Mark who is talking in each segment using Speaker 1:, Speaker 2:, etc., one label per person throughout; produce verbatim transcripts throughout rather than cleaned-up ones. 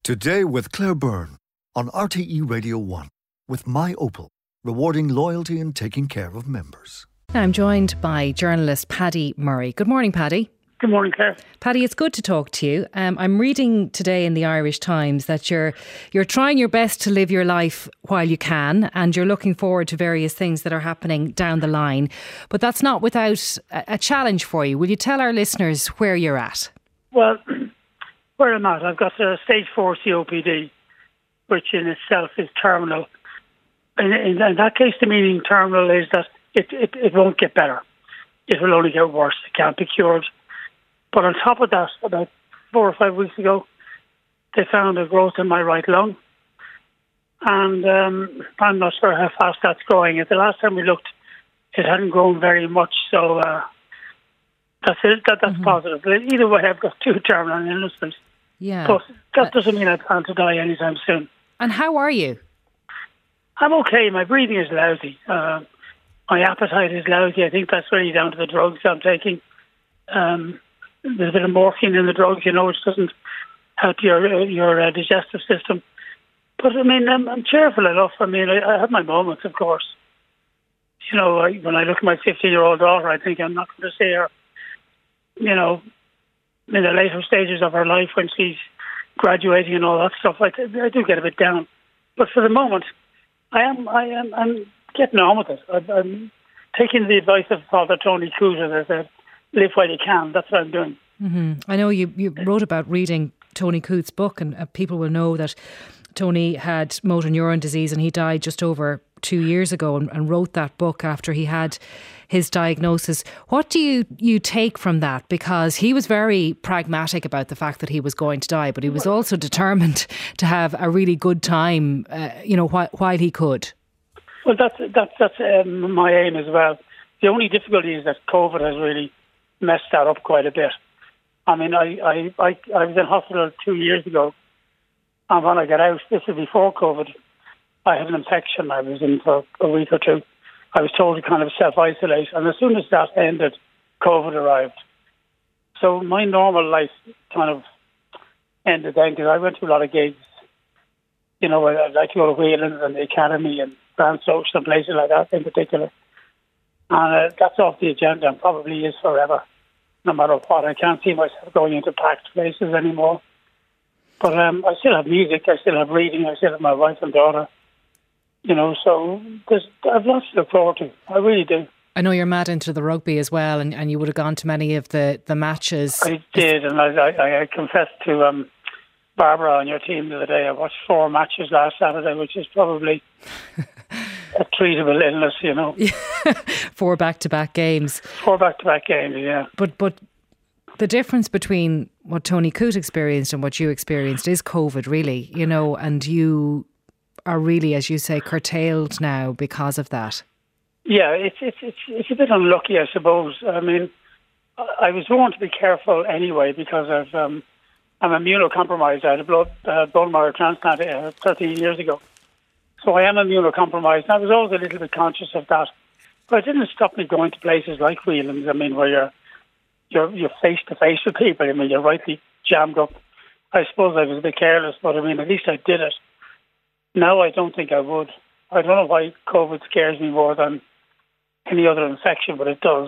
Speaker 1: Today with Claire Byrne on R T E Radio one with My Opel, rewarding loyalty and taking care of members.
Speaker 2: I'm joined by journalist Paddy Murray. Good morning, Paddy.
Speaker 3: Good morning, Claire.
Speaker 2: Paddy, it's good to talk to you. Um, I'm reading today in the Irish Times that you're you're trying your best to live your life while you can, and you're looking forward to various things that are happening down the line. But that's not without a, a challenge for you. Will you tell our listeners where you're at?
Speaker 3: Well, where I'm at, I've got a stage four C O P D, which in itself is terminal. In, in, in that case, the meaning terminal is that it, it, it won't get better. It will only get worse. It can't be cured. But on top of that, about four or five weeks ago, they found a growth in my right lung. And um, I'm not sure how fast that's growing. At the last time we looked, it hadn't grown very much. So uh, that's it. That, that's mm-hmm. positive. Either way, I've got two terminal illnesses.
Speaker 2: Yeah.
Speaker 3: But that doesn't mean I plan to die anytime soon.
Speaker 2: And how are you?
Speaker 3: I'm okay. My breathing is lousy. Uh, my appetite is lousy. I think that's really down to the drugs I'm taking. Um, there's a bit of morphine in the drugs, you know, which doesn't help your your uh, digestive system. But, I mean, I'm, I'm cheerful enough. I mean, I, I have my moments, of course. You know, I, when I look at my fifteen-year-old daughter, I think I'm not going to see her, you know, in the later stages of her life when she's graduating and all that stuff. I, I do get a bit down. But for the moment, I am, I am, I'm getting on with it. I, I'm taking the advice of Father Tony Kuta that said, live while you can. That's what I'm doing.
Speaker 2: Mm-hmm. I know you, you wrote about reading Tony Coote's book, and uh, people will know that Tony had motor neuron disease and he died just over two years ago and, and wrote that book after he had his diagnosis. What do you, you take from that? Because he was very pragmatic about the fact that he was going to die, but he was also determined to have a really good time, uh, you know, while, while he could.
Speaker 3: Well, that's that's that's um, my aim as well. The only difficulty is that COVID has really messed that up quite a bit. I mean, I, I, I, I was in hospital two years ago, and when I got out, this was before COVID, I had an infection. I was in for a week or two. I was told to kind of self-isolate, and as soon as that ended, COVID arrived. So my normal life kind of ended then, because I went to a lot of gigs. You know, I'd like to go to Whelan's and the Academy and Bransoach and places like that in particular. And uh, that's off the agenda and probably is forever, no matter what. I can't see myself going into packed places anymore. But um, I still have music, I still have reading, I still have my wife and daughter. You know, so there's, I've lots to look forward to. I really do.
Speaker 2: I know you're mad into the rugby as well, and, and you would have gone to many of the, the matches.
Speaker 3: I did, and I, I, I confessed to um, Barbara on your team the other day. I watched four matches last Saturday, which is probably a treatable illness, you know.
Speaker 2: Four back-to-back games.
Speaker 3: Four back-to-back games, yeah.
Speaker 2: But but the difference between what Tony Coote experienced and what you experienced is COVID, really, you know, and you are really, as you say, curtailed now because of that.
Speaker 3: Yeah, it's it's it's it's a bit unlucky, I suppose. I mean, I was warned to be careful anyway because of um, I'm immunocompromised. I had a blood uh, bone marrow transplant uh, thirteen years ago, so I am immunocompromised. And I was always a little bit conscious of that, but it didn't stop me going to places like Whelan's. I mean, where you're you're you're face to face with people. I mean, you're rightly jammed up. I suppose I was a bit careless, but I mean, at least I did it. Now I don't think I would. I don't know why COVID scares me more than any other infection, but it does.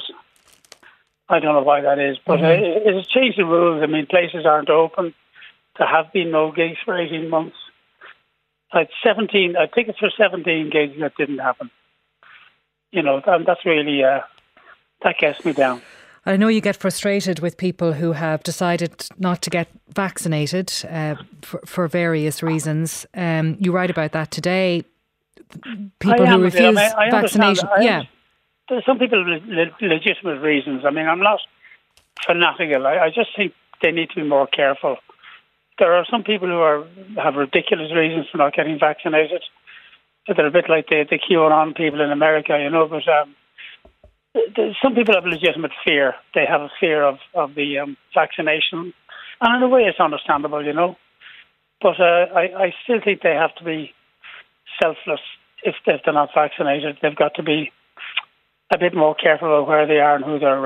Speaker 3: I don't know why that is, but mm-hmm. it, it has changed the rules. I mean, places aren't open. There have been no gigs for eighteen months. I had seventeen, I had tickets for seventeen gigs that didn't happen. You know, and that's really, uh, that gets me down.
Speaker 2: I know you get frustrated with people who have decided not to get vaccinated uh, for, for various reasons. Um, you write about that today. People who refuse I mean, I vaccination.
Speaker 3: I
Speaker 2: yeah.
Speaker 3: There's some people with le- legitimate reasons. I mean, I'm not fanatical. I, I just think they need to be more careful. There are some people who are have ridiculous reasons for not getting vaccinated. They're a bit like the, the QAnon people in America, you know, but um, some people have legitimate fear. They have a fear of, of the um, vaccination. And in a way, it's understandable, you know. But uh, I, I still think they have to be selfless if, they're not vaccinated. They've got to be a bit more careful about where they are and who they're around.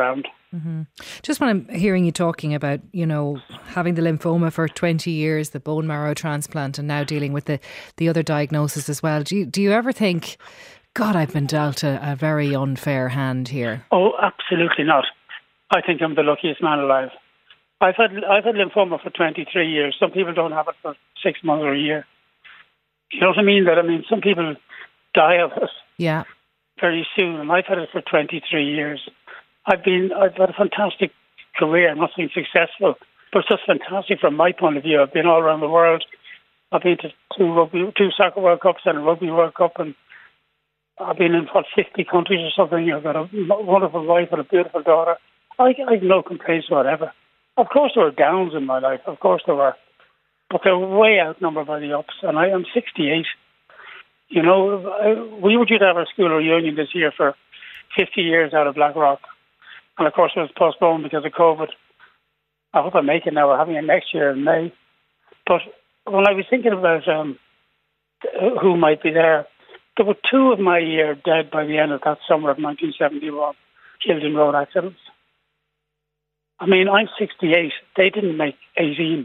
Speaker 2: Mm-hmm. Just when I'm hearing you talking about, you know, having the lymphoma for twenty years, the bone marrow transplant, and now dealing with the, the other diagnosis as well, do you, do you ever think, God, I've been dealt a, a very unfair hand here?
Speaker 3: Oh, absolutely not. I think I'm the luckiest man alive. I've had I've had lymphoma for twenty-three years. Some people don't have it for six months or a year. You know what I mean? That I mean, some people die of it.
Speaker 2: Yeah.
Speaker 3: Very soon, and I've had it for twenty-three years. I've been, I've had a fantastic career, nothing successful, but it's just fantastic from my point of view. I've been all around the world. I've been to two rugby, two soccer World Cups and a rugby World Cup, and I've been in what fifty countries or something. I've got a wonderful wife and a beautiful daughter. I, I have no complaints whatever. Of course, there were downs in my life. Of course, there were, but they're way outnumbered by the ups. And I am sixty-eight. You know, I, we were due to have our school reunion this year for fifty years out of Blackrock. And of course, it was postponed because of COVID. I hope I make it now. We're having it next year in May. But when I was thinking about um, who might be there, there were two of my year dead by the end of that summer of nineteen seventy-one, killed in road accidents. I mean, I'm sixty-eight. They didn't make eighteen.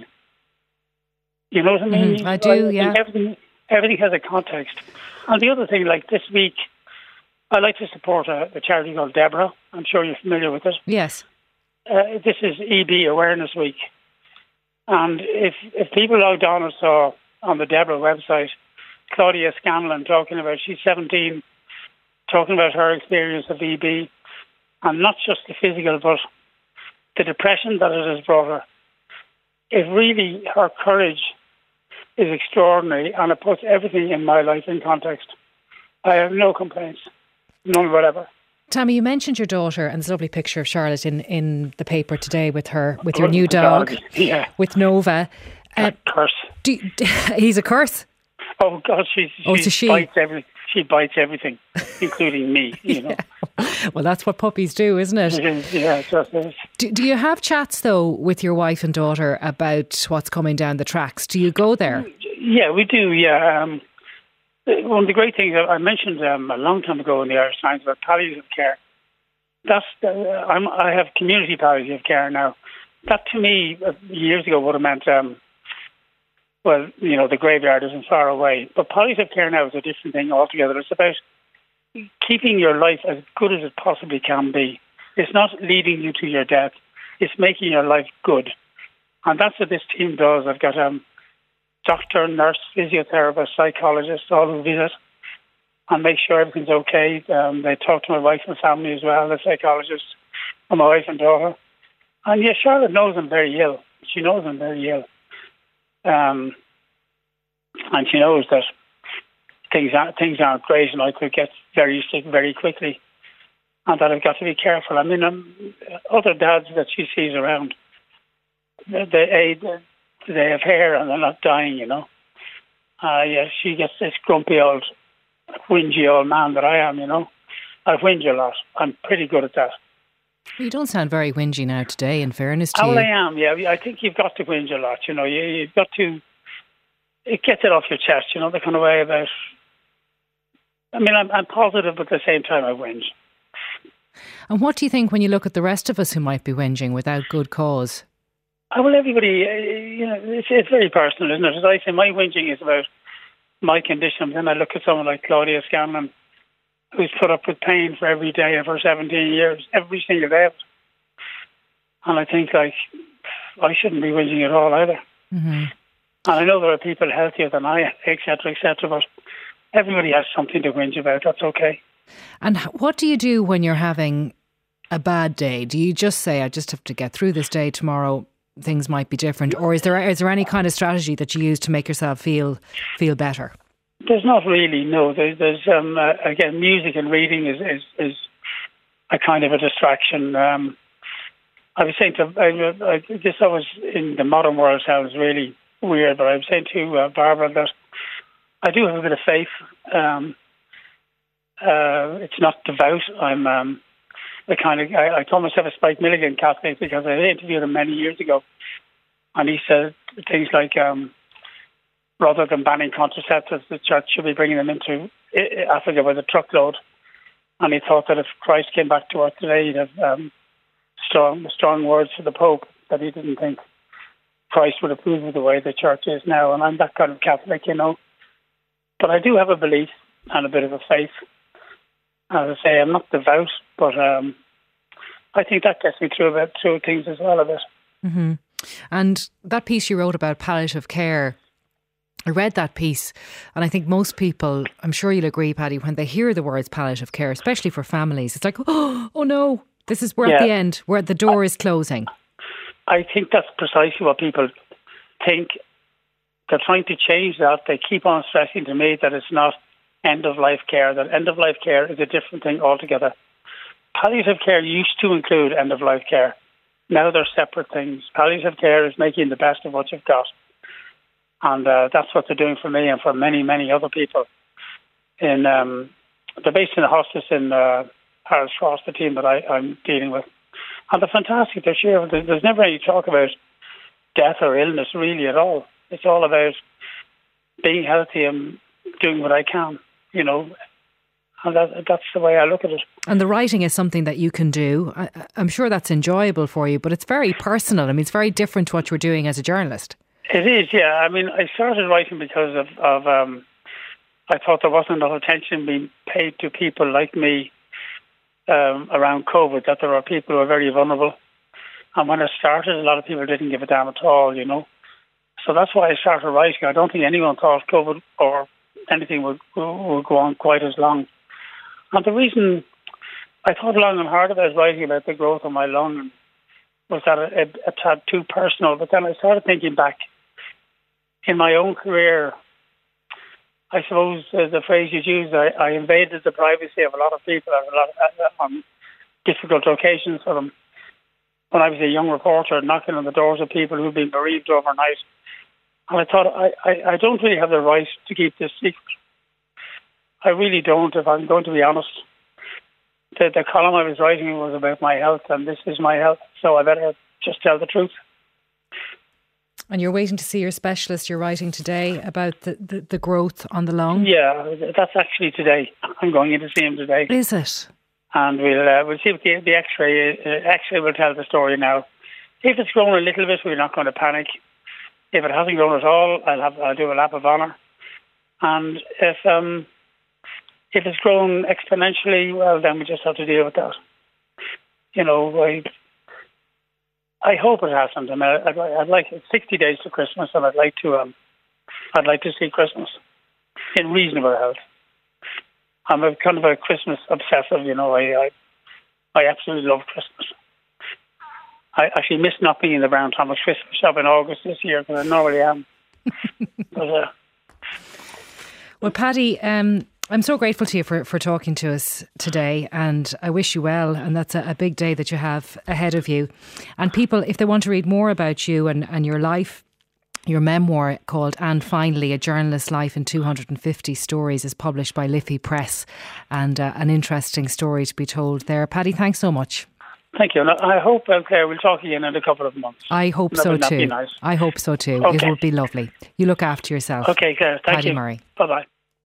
Speaker 3: You know what I mean?
Speaker 2: Mm, I do, I yeah.
Speaker 3: Everything, everything has a context. And the other thing, like this week, I like to support a, a charity called Deborah. I'm sure you're familiar with it.
Speaker 2: Yes.
Speaker 3: Uh, this is E B Awareness Week. And if if people logged on and saw on the Deborah website, Claudia Scanlon talking about, she's seventeen, talking about her experience of E B, and not just the physical, but the depression that it has brought her. It really, her courage is extraordinary, and it puts everything in my life in context. I have no complaints. None whatever.
Speaker 2: Tammy, you mentioned your daughter, and there's a lovely picture of Charlotte in, in the paper today with her, with your oh, new dog, God. Yeah, with Nova.
Speaker 3: Uh, a curse.
Speaker 2: Do, do, he's a curse.
Speaker 3: Oh God, she she,
Speaker 2: oh, she
Speaker 3: bites every, she bites everything, including me. You know.
Speaker 2: Yeah. Well, that's what puppies do, isn't it?
Speaker 3: It is, yeah, it just is.
Speaker 2: Do, do you have chats though with your wife and daughter about what's coming down the tracks? Do you go there?
Speaker 3: Yeah, we do. Yeah. Um, One of the great things I mentioned um, a long time ago in the Irish Times about palliative care. That's uh, I'm, I have community palliative care now. That to me uh, years ago would have meant, um, well, you know, the graveyard isn't far away. But palliative care now is a different thing altogether. It's about keeping your life as good as it possibly can be. It's not leading you to your death. It's making your life good, and that's what this team does. I've got um. doctor, nurse, physiotherapist, psychologist, all who visit and make sure everything's okay. Um, they talk to my wife and family as well, the psychologist, and my wife and daughter. And yeah, Charlotte knows I'm very ill. She knows I'm very ill. Um, and she knows that things aren't, things aren't great and I could get very sick very quickly. And that I've got to be careful. I mean, um, other dads that she sees around, they, they, they have hair and they're not dying, you know. Uh, yeah, she gets this grumpy old, whingy old man that I am, you know. I whinge a lot. I'm pretty good at that.
Speaker 2: You don't sound very whingy now today, in fairness to
Speaker 3: oh,
Speaker 2: you.
Speaker 3: I am, yeah. I think you've got to whinge a lot, you know. You, you've got to, it gets it off your chest, you know, the kind of way about, I mean, I'm, I'm positive, but at the same time I whinge.
Speaker 2: And what do you think when you look at the rest of us who might be whinging without good cause?
Speaker 3: Oh, well, everybody, uh, you know, it's, it's very personal, isn't it? As I say, my whinging is about my condition. Then I look at someone like Claudia Scanlon, who's put up with pain for every day of her seventeen years, every single day of it. And I think, like, I shouldn't be whinging at all either. Mm-hmm. And I know there are people healthier than I am, et cetera, et cetera, but everybody has something to whinge about. That's okay.
Speaker 2: And what do you do when you're having a bad day? Do you just say, I just have to get through this day, tomorrow things might be different? Or is there is there any kind of strategy that you use to make yourself feel feel better?
Speaker 3: There's not really, no. There's, there's um, uh, again, music and reading is, is, is a kind of a distraction. Um, I was saying to, I, I guess I was in the modern world sounds really weird, but I was saying to uh, Barbara that I do have a bit of faith. Um, uh, it's not devout. I'm um, the kind of, I, I call myself a Spike Milligan Catholic because I interviewed him many years ago. And he said things like, um, rather than banning contraceptives, the church should be bringing them into Africa with a truckload. And he thought that if Christ came back to earth today, he'd have um, strong strong words for the Pope that he didn't think Christ would approve of the way the church is now. And I'm that kind of Catholic, you know. But I do have a belief and a bit of a faith. As I say, I'm not devout, but um, I think that gets me through a bit, through things as well a bit.
Speaker 2: Mm-hmm. And that piece you wrote about palliative care, I read that piece, and I think most people, I'm sure you'll agree, Paddy, when they hear the words palliative care, especially for families, it's like, oh, oh no, this is we're yeah. at the end, where the door is closing.
Speaker 3: I think that's precisely what people think. They're trying to change that. They keep on stressing to me that it's not end-of-life care, that end-of-life care is a different thing altogether. Palliative care used to include end-of-life care. Now they're separate things. Palliative care is making the best of what you've got. And uh, that's what they're doing for me and for many, many other people. In um, They're based in a hospice in uh, Paris Cross, the team that I, I'm dealing with. And they're fantastic. They're sure. There's never any talk about death or illness really at all. It's all about being healthy and doing what I can, you know. And that, that's the way I look at it.
Speaker 2: And the writing is something that you can do. I, I'm sure that's enjoyable for you, but it's very personal. I mean, it's very different to what you're doing as a journalist.
Speaker 3: It is, yeah. I mean, I started writing because of, of um, I thought there wasn't enough attention being paid to people like me um, around COVID, that there are people who are very vulnerable. And when I started, a lot of people didn't give a damn at all, you know. So that's why I started writing. I don't think anyone thought COVID or anything would, would go on quite as long. And the reason I thought long and hard about writing about the growth of my lung was that it, it had too personal. But then I started thinking back in my own career. I suppose uh, the phrase you used, I, I invaded the privacy of a lot of people on, a lot of, uh, on difficult occasions for them. When I was a young reporter, knocking on the doors of people who'd been bereaved overnight. And I thought, I, I, I don't really have the right to keep this secret. I really don't, if I'm going to be honest. The, the column I was writing was about my health, and this is my health, so I better just tell the truth.
Speaker 2: And you're waiting to see your specialist. You're writing today about the, the, the growth on the lung?
Speaker 3: Yeah, that's actually today. I'm going in to see him today.
Speaker 2: Is it?
Speaker 3: And we'll uh, we'll see what the, the X-ray uh, X-ray will tell the story now. If it's grown a little bit, we're not going to panic. If it hasn't grown at all, I'll have I'll do a lap of honour. And if um if it's grown exponentially, well, then we just have to deal with that. You know, I I hope it hasn't. I mean, I'd, I'd like it's sixty days to Christmas, and I'd like to um I'd like to see Christmas in reasonable health. I'm a kind of a Christmas obsessive, you know. I, I I absolutely love Christmas. I actually missed not being in the Brown Thomas Christmas shop in August this year because I normally am. but, uh,
Speaker 2: well, Paddy, um, I'm so grateful to you for, for talking to us today, and I wish you well. And that's a, a big day that you have ahead of you. And people, if they want to read more about you and, and your life, your memoir called And Finally, A Journalist's Life in two hundred fifty Stories is published by Liffey Press, and uh, an interesting story to be told there. Paddy, thanks so much.
Speaker 3: Thank you. I hope, uh, Claire, we'll talk again in a couple of months.
Speaker 2: I hope
Speaker 3: that
Speaker 2: so
Speaker 3: would
Speaker 2: too.
Speaker 3: Be nice.
Speaker 2: I hope so too.
Speaker 3: Okay.
Speaker 2: It would be lovely. You look after yourself.
Speaker 3: Okay, Claire. Thank
Speaker 2: Paddy
Speaker 3: you.
Speaker 2: Murray.
Speaker 3: Bye-bye.